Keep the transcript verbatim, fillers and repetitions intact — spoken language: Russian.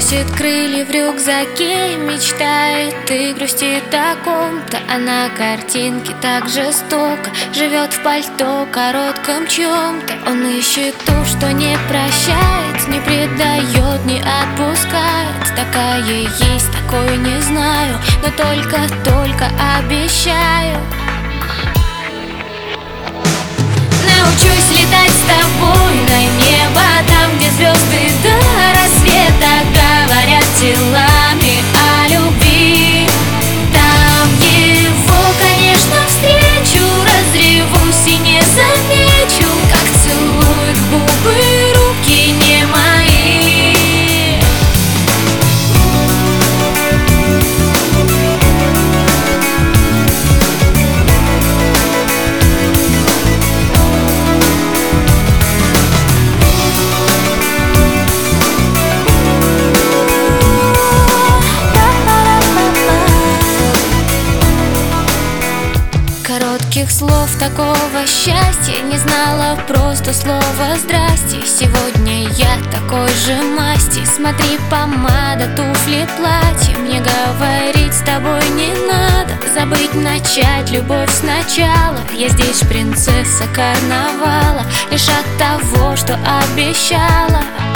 Носит крылья в рюкзаке, мечтает и грустит о ком-то. А на картинке так жестоко живет в пальто коротком чем-то. Он ищет ту, что не прощает, не предает, не отпускает. Такая есть, такой не знаю, но только-только обещаю. Научусь летать с тобой на небо, там, где звезды до рассвета говорят телами о любви. Там его, конечно, встречу, разревусь и не замечу, как целует губы руки не мои. Коротких слов такого счастья не знала, просто слово «здрасте». Сегодня я такой же масти. Смотри, помада, туфли, платье. Мне говорить с тобой не надо, забыть, начать любовь сначала. Я здесь принцесса карнавала, лишь от того, что обещала.